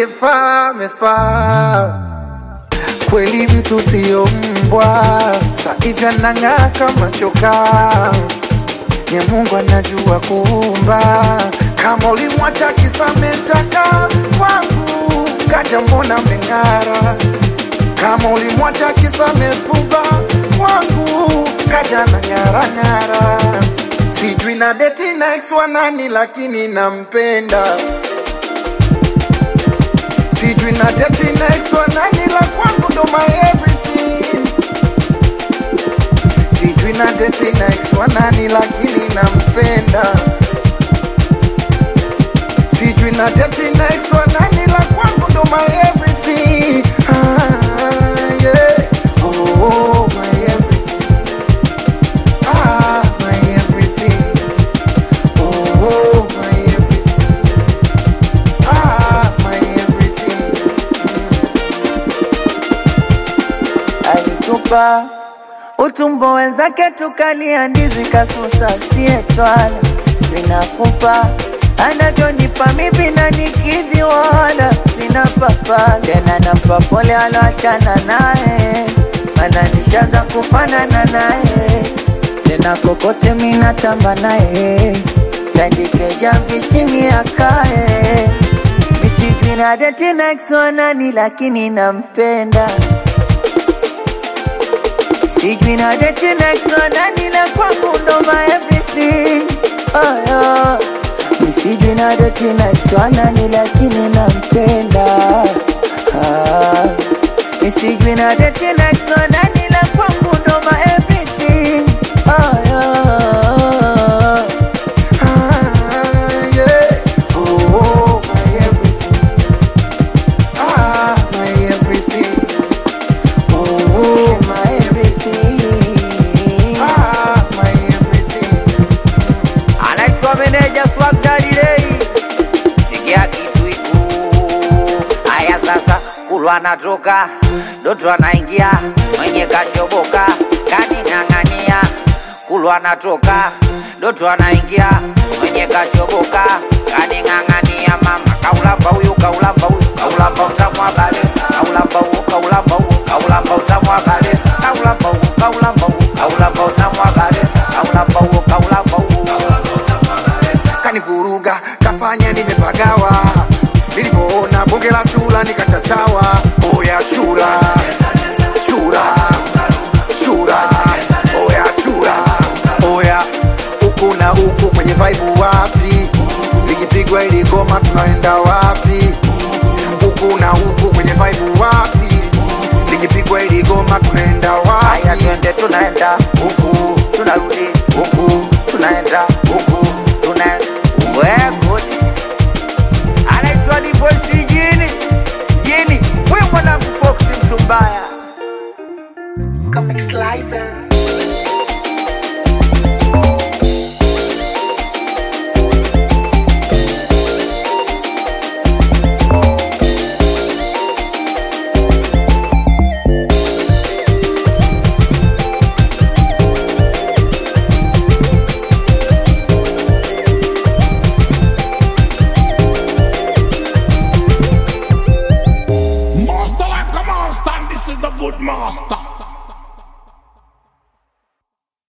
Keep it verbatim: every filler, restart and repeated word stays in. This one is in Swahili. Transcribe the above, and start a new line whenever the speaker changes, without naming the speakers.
asiyefaa amefaa. Kweli mtu siyo mbwa, sahivi anang'aa kama chokaa. Nye Mungu anajua kuumba, kama ulimwacha kisa amechaka kwangu, kaja mbona meng'ara. Kama ulimwacha kisa amefuba kwangu, kaja na ng'ara ng'ara. Sijui na deti na ex wa nani lakini nampenda. Sijui na deti na ex wa nani la kwangu ndo my everything. Sijui na deti na ex wa nani lakini nampenda. Sijui na deti na ex wa nani la kwangu ndo my everything. Ah, yeah. Oh, my everything. Ah, my everything. Oh, my everything. Ah, my everything.
Alitupa utumbo wenzake tukalia ndizi kasusa sietwala. Sina kupa anavyonipa mivi na nikidhi wala sina papa. Tena nampa pole aloachana nae, mana nishaanza kufanana nae. Tena kokote minatamba nae, tandikeja vichini akae. Misijui na deti na ex wa nani lakini nampenda. Sijui na deti na ex wa nani la kwangu ndo my everything. Oh yeah. Sijui na deti na ex wa nani lakini nampenda. Ah. Sijui na deti na ex wa nani la kwangu ndo my everything. Oh yeah.
Ah, yeah. Oh, my everything. Ah, my everything. Oh,
My everything.
ah, my everything.
Anaitwa meneja Swag Daddy Day. Sikia kitu iku. Aya sasa kulwa natoka, Doto anaingia, mwenye kashoboka, kaning'ang'ania. Kulwa natoka, Doto anaingia, mwenye kashoboka, kaning'ang'ania. Mama kaulamba huyu, kaulamba huyu, kaulamba utamwa balesa. Kaulamba huyu, kaulamba huyu, kaulamba utamwa balesa. Kaulamba huyu, kaulamba huyu, kaulamba utamwa balesa. Kaulamba huyu, kaulamba huyu.
Kanivuruga, kafanya nimepagawa. Nilivyoona bonge la chura nikachachawa. Oya chura, chura, chura. Oya chura, oya huku na huku kwenye vibe wapi? Likipigwa ili goma tunaenda wapi? Huku na huku kwenye vibe wapi? Likipigwa ili goma tunaenda wapi?
Aya twende tunaenda huku, tunarudi huku, tunaenda huku, tunaenda wego. Anaitwa Divoice jini, jini, we mwanangu Foxy mtu mbaya.
Comic Slicer.
Master like a monster, and this is the good master.